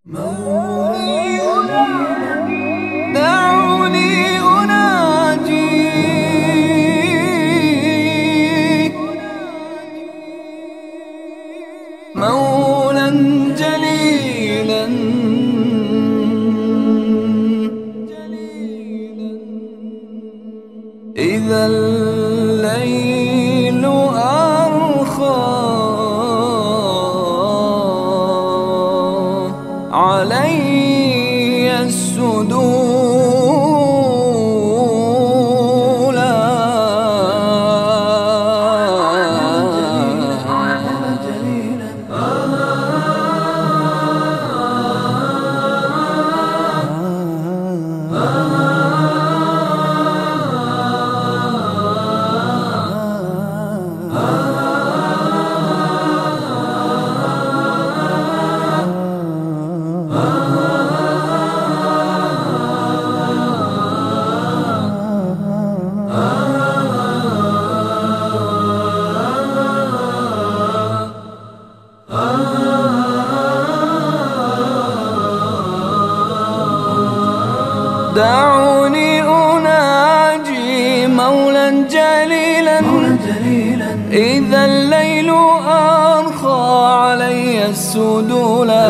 دعوني أناجي مولا جليلا إذا الليل أرخى علي السدول دعوني أناجي مولا جليلا إذا الليل أرخى علي السدولا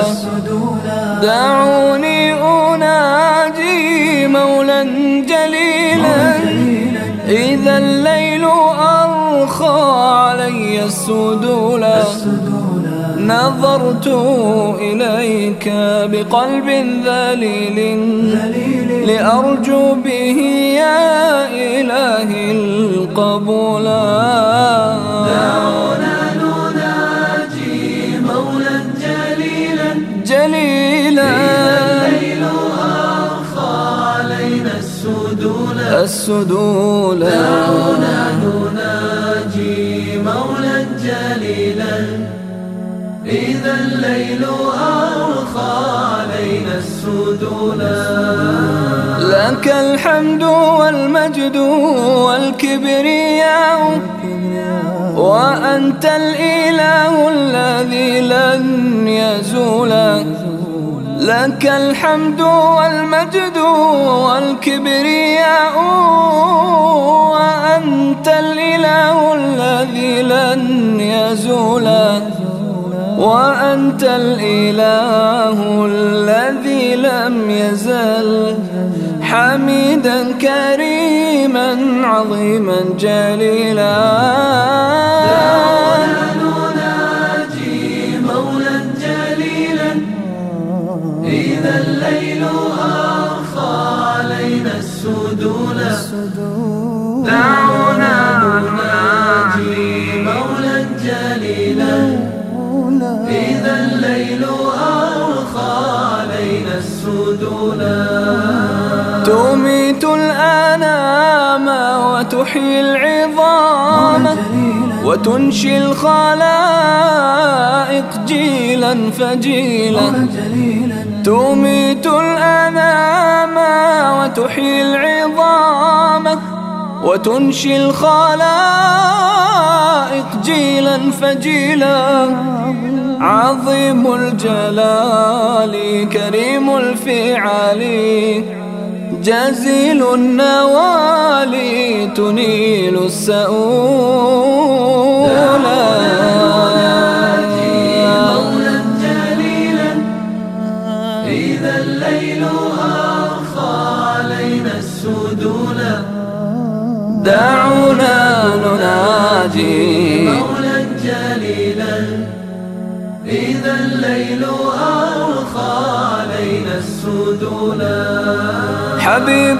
دعوني أناجي مولا جليلا إذا الليل أرخى علي السدولا نظرت إليك بقلب ذليل لأرجو به يا إلهي القبول. دعونا نناجي مولا جليلا الليل أرخى علينا السدول دعونا نناجي مولا جليلا إذا الليل أرخى علينا السدول. لك الحمد والمجد والكبرياء وأنت الإله الذي لن يزول. لك الحمد والمجد والكبرياء وأنت الإله الذي لن يزول وأنت الإله الذي لم يزل حميدا كريما عظيما جليلا. دعونا نناجي مولا جليلا إذا الليل أرخى علينا السدول دعونا نناجي مولا جليلا إذا الليل أرخى علينا السدول. تميت الأنام وتحيي العظام وتنشي الخلائق جيلا فجيلا. تميت الأنام وتحيي العظام وتنشي الخلائق جيلا فجيلا. عظيم الجلال كريم الفعال جزيل النوال تنيل السؤول. مولا جليلا إذا الليل أرخى علينا السدول دعونا نناجي مولا جليلا إذا الليل أرخى علينا السدول. حبيب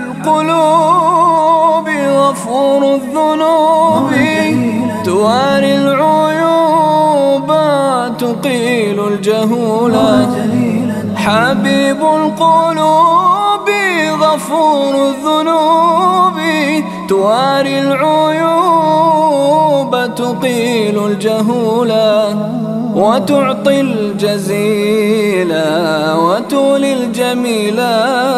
القلوب غفور الذنوب تواري العيوب تقيل الجهول. حبيب القلوب غفور الذنوب تواري العيوب تقيل الجهولا وتعطي الجزيلا وتولي الجميلا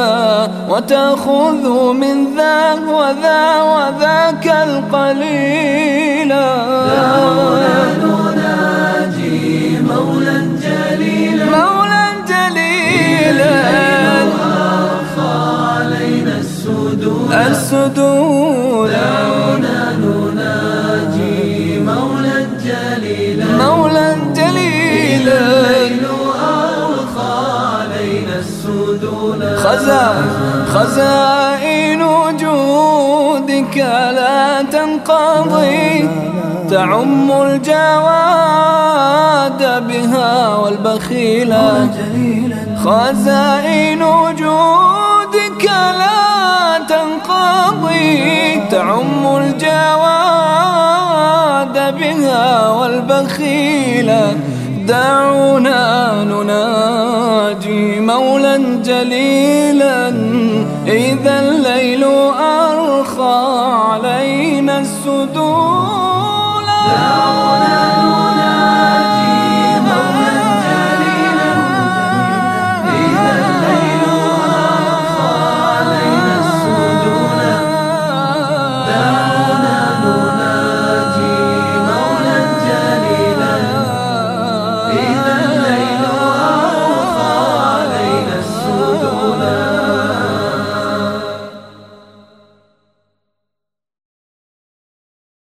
وتأخذ من ذا وذا وذاك القليلا. دعونا نناجي مولا جليلا خزائن وجودك لا تنقضي، تعم الجواد بها والبخيلة. خزائن وجودك لا تنقضي، تعم الجواد بها والبخيلة. دعونا نناجي مولا جليلا إذا الليل أرخى علينا السدود.